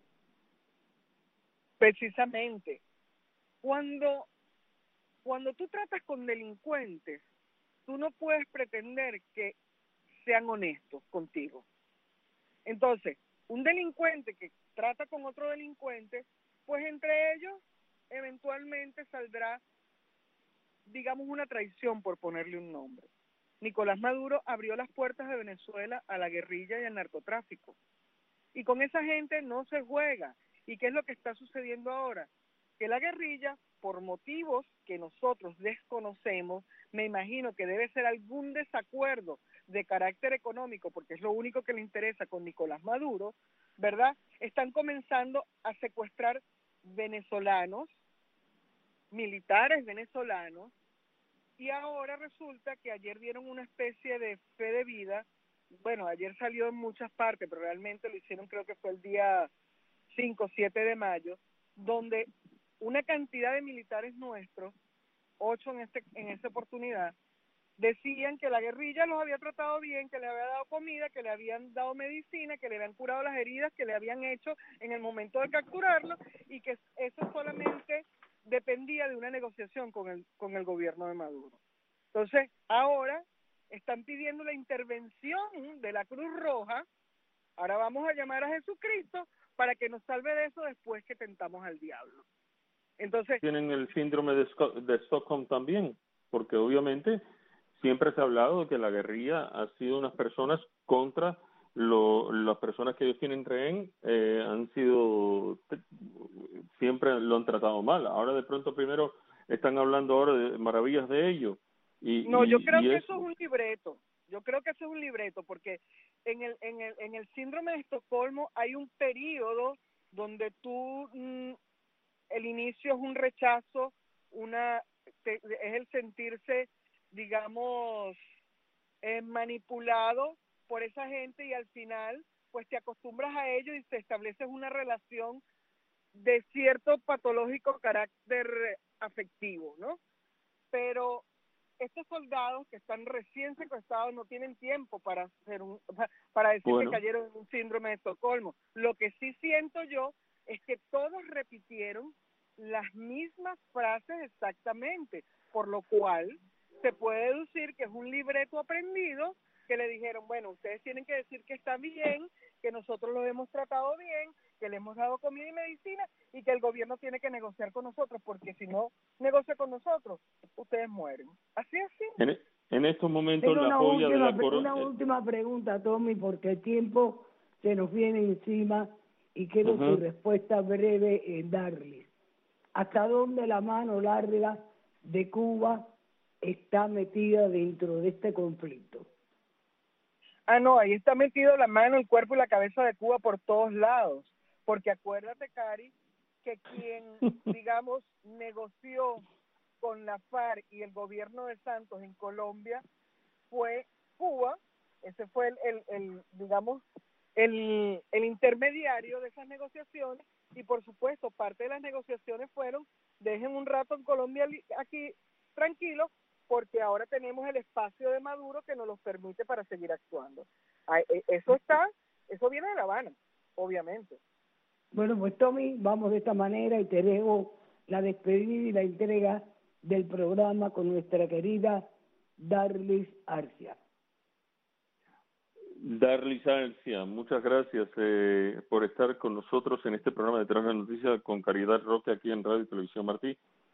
Precisamente, cuando tú tratas con delincuentes, tú no puedes pretender que sean honestos contigo. Entonces, un delincuente que trata con otro delincuente, pues entre ellos eventualmente saldrá, digamos, una traición, por ponerle un nombre. Nicolás Maduro abrió las puertas de Venezuela a la guerrilla y al narcotráfico. Y con esa gente no se juega. ¿Y qué es lo que está sucediendo ahora? Que la guerrilla, por motivos que nosotros desconocemos, me imagino que debe ser algún desacuerdo de carácter económico, porque es lo único que le interesa con Nicolás Maduro, ¿verdad? Están comenzando a secuestrar venezolanos, militares venezolanos, y ahora resulta que ayer dieron una especie de fe de vida. Bueno, ayer salió en muchas partes, pero realmente lo hicieron, creo que fue el día 5 o 7 de mayo, donde una cantidad de militares nuestros, 8 en esta oportunidad, decían que la guerrilla los había tratado bien, que le había dado comida, que le habían dado medicina, que le habían curado las heridas que le habían hecho en el momento de capturarlo, y que eso solamente dependía de una negociación con el gobierno de Maduro. Entonces, ahora están pidiendo la intervención de la Cruz Roja. Ahora vamos a llamar a Jesucristo para que nos salve de eso después que tentamos al diablo. Entonces,
tienen el síndrome de Stockholm también, porque obviamente siempre se ha hablado de que la guerrilla ha sido unas personas contra las personas que ellos tienen rehén, siempre lo han tratado mal. Ahora de pronto primero están hablando ahora de maravillas de ellos.
Yo creo que eso es un libreto. Yo creo que eso es un libreto, porque en el síndrome de Estocolmo hay un periodo donde el inicio es un rechazo, es el sentirse, digamos, manipulado por esa gente, y al final pues te acostumbras a ello y te estableces una relación de cierto patológico carácter afectivo, ¿no? Pero estos soldados que están recién secuestrados no tienen tiempo para decir que cayeron en un síndrome de Estocolmo. Lo que sí siento yo es que todos repitieron las mismas frases exactamente, por lo cual se puede deducir que es un libreto aprendido, que le dijeron, bueno, ustedes tienen que decir que está bien, que nosotros los hemos tratado bien, que le hemos dado comida y medicina, y que el gobierno tiene que negociar con nosotros, porque si no negocia con nosotros, ustedes mueren. Así es, sí.
En estos momentos la joya de la corona...
Una última pregunta, Tommy, porque el tiempo se nos viene encima y quiero tu respuesta breve en darles. ¿Hasta dónde la mano larga de Cuba está metida dentro de este conflicto?
No, ahí está metido la mano, el cuerpo y la cabeza de Cuba por todos lados, porque acuérdate, Cari, que quien, digamos, negoció con la FARC y el gobierno de Santos en Colombia fue Cuba. Ese fue el intermediario de esas negociaciones, y por supuesto parte de las negociaciones fueron: dejen un rato en Colombia aquí tranquilos, porque ahora tenemos el espacio de Maduro que nos los permite para seguir actuando. Eso viene de La Habana, obviamente.
Bueno, pues Tommy, vamos de esta manera y te dejo la despedida y la entrega del programa con nuestra querida Darlis Arcia.
Darlis Arcia, muchas gracias por estar con nosotros en este programa de Detrás de la Noticia con Caridad Roque aquí en Radio y Televisión Martí.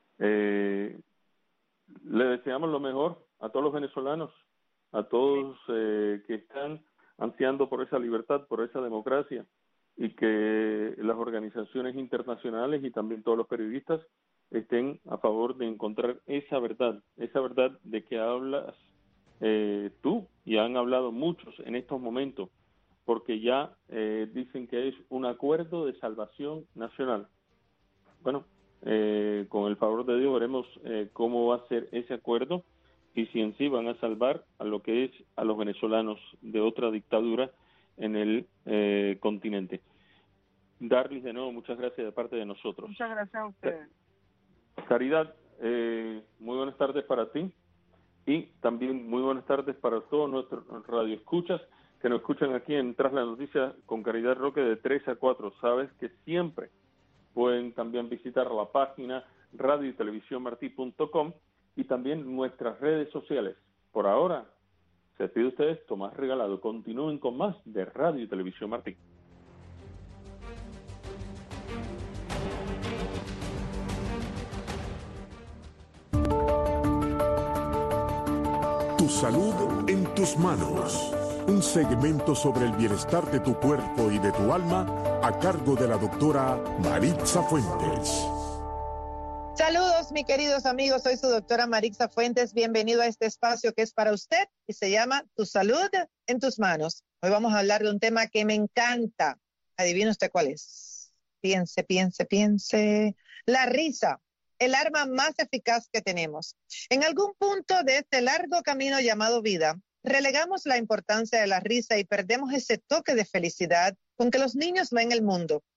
Le deseamos lo mejor a todos los venezolanos, a todos que están ansiando por esa libertad, por esa democracia, y que las organizaciones internacionales y también todos los periodistas estén a favor de encontrar esa verdad de que hablas tú, y han hablado muchos en estos momentos, porque ya dicen que es un acuerdo de salvación nacional. Bueno, con el favor de Dios veremos cómo va a ser ese acuerdo y si en sí van a salvar a lo que es a los venezolanos de otra dictadura en el continente. Darlis, de nuevo, muchas gracias de parte de nosotros.
Muchas gracias a ustedes.
Caridad, muy buenas tardes para ti, y también muy buenas tardes para todos nuestros radioescuchas que nos escuchan aquí en Tras la Noticia con Caridad Roque de 3 a 4. Sabes que siempre pueden también visitar la página radioytelevisiónmarti.com y también nuestras redes sociales. Por ahora, se pide a ustedes Tomás Regalado. Continúen con más de Radio y Televisión Martí.
Tu salud en tus manos. Un segmento sobre el bienestar de tu cuerpo y de tu alma a cargo de la doctora Maritza Fuentes.
Saludos, mis queridos amigos. Soy su doctora Maritza Fuentes. Bienvenido a este espacio que es para usted y se llama Tu salud en tus manos. Hoy vamos a hablar de un tema que me encanta. ¿Adivina usted cuál es? Piense. La risa. El arma más eficaz que tenemos. En algún punto de este largo camino llamado vida, relegamos la importancia de la risa y perdemos ese toque de felicidad con que los niños ven el mundo.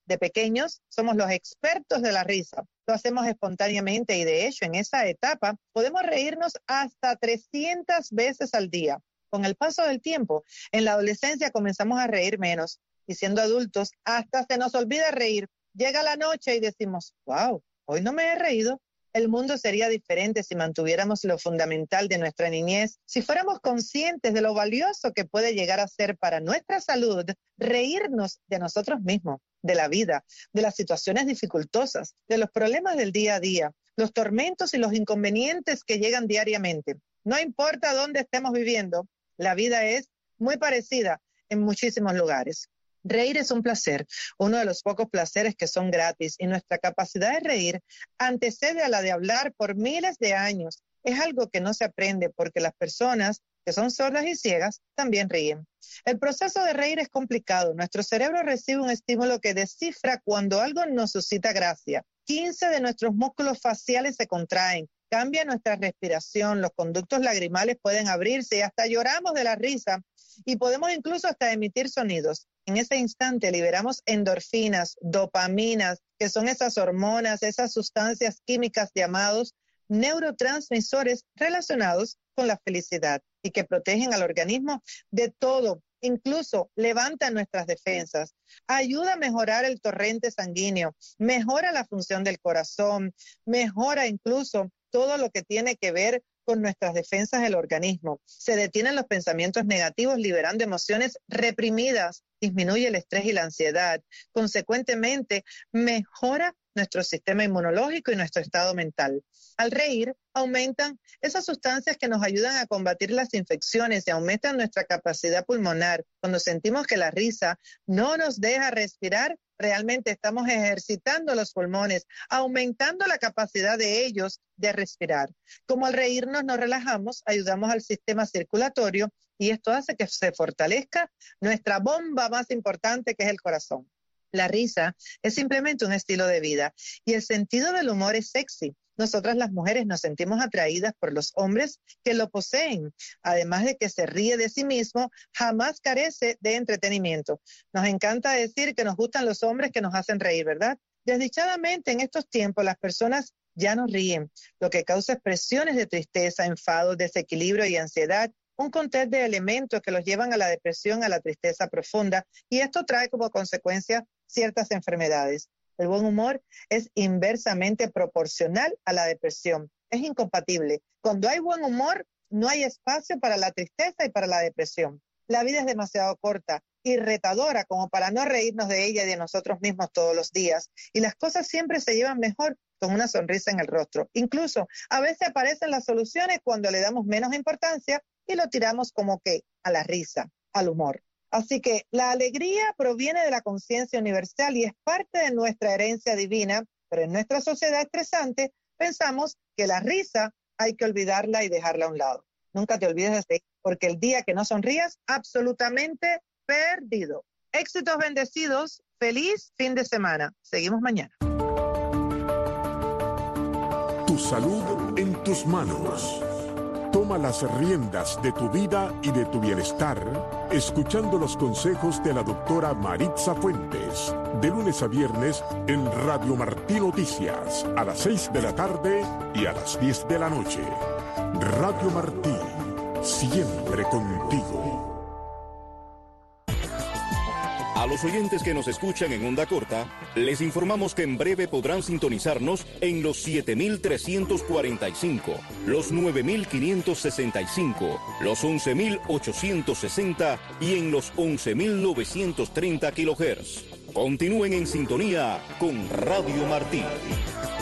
De pequeños somos los expertos de la risa. Lo hacemos espontáneamente y de hecho en esa etapa podemos reírnos hasta 300 veces al día. Con el paso del tiempo, en la adolescencia comenzamos a reír menos y siendo adultos hasta se nos olvida reír. Llega la noche y decimos, wow, hoy no me he reído. El mundo sería diferente si mantuviéramos lo fundamental de nuestra niñez, si fuéramos conscientes de lo valioso que puede llegar a ser para nuestra salud reírnos de nosotros mismos, de la vida, de las situaciones dificultosas, de los problemas del día a día, los tormentos y los inconvenientes que llegan diariamente. No importa dónde estemos viviendo, la vida es muy parecida en muchísimos lugares. Reír es un placer, uno de los pocos placeres que son gratis y nuestra capacidad de reír antecede a la de hablar por miles de años. Es algo que no se aprende porque las personas que son sordas y ciegas también ríen. El proceso de reír es complicado. Nuestro cerebro recibe un estímulo que descifra cuando algo nos suscita gracia. 15 de nuestros músculos faciales se contraen, cambia nuestra respiración, los conductos lagrimales pueden abrirse y hasta lloramos de la risa y podemos incluso hasta emitir sonidos. En ese instante liberamos endorfinas, dopaminas, que son esas hormonas, esas sustancias químicas llamados neurotransmisores relacionados con la felicidad y que protegen al organismo de todo, incluso levantan nuestras defensas, ayuda a mejorar el torrente sanguíneo, mejora la función del corazón, mejora incluso todo lo que tiene que ver con nuestras defensas del organismo. Se detienen los pensamientos negativos liberando emociones reprimidas, disminuye el estrés y la ansiedad. Consecuentemente, mejora nuestro sistema inmunológico y nuestro estado mental. Al reír, aumentan esas sustancias que nos ayudan a combatir las infecciones y aumentan nuestra capacidad pulmonar. Cuando sentimos que la risa no nos deja respirar, realmente estamos ejercitando los pulmones, aumentando la capacidad de ellos de respirar. Como al reírnos nos relajamos, ayudamos al sistema circulatorio y esto hace que se fortalezca nuestra bomba más importante, que es el corazón. La risa es simplemente un estilo de vida y el sentido del humor es sexy. Nosotras las mujeres nos sentimos atraídas por los hombres que lo poseen. Además de que se ríe de sí mismo, jamás carece de entretenimiento. Nos encanta decir que nos gustan los hombres que nos hacen reír, ¿verdad? Desdichadamente en estos tiempos las personas ya no ríen, lo que causa expresiones de tristeza, enfado, desequilibrio y ansiedad, un cóctel de elementos que los llevan a la depresión, a la tristeza profunda, y esto trae como consecuencia ciertas enfermedades. El buen humor es inversamente proporcional a la depresión. Es incompatible. Cuando hay buen humor, no hay espacio para la tristeza y para la depresión. La vida es demasiado corta y retadora como para no reírnos de ella y de nosotros mismos todos los días. Y las cosas siempre se llevan mejor con una sonrisa en el rostro. Incluso a veces aparecen las soluciones cuando le damos menos importancia y lo tiramos como que a la risa, al humor. Así que la alegría proviene de la conciencia universal y es parte de nuestra herencia divina, pero en nuestra sociedad estresante pensamos que la risa hay que olvidarla y dejarla a un lado. Nunca te olvides de reír, porque el día que no sonrías, absolutamente perdido. Éxitos bendecidos, feliz fin de semana. Seguimos mañana.
Tu salud en tus manos. Toma las riendas de tu vida y de tu bienestar, escuchando los consejos de la doctora Maritza Fuentes, de lunes a viernes en Radio Martí Noticias, a las 6 de la tarde y a las 10 de la noche. Radio Martí, siempre contigo.
A los oyentes que nos escuchan en onda corta, les informamos que en breve podrán sintonizarnos en los 7.345, los 9.565, los 11.860 y en los 11.930 kHz. Continúen en sintonía con Radio Martí.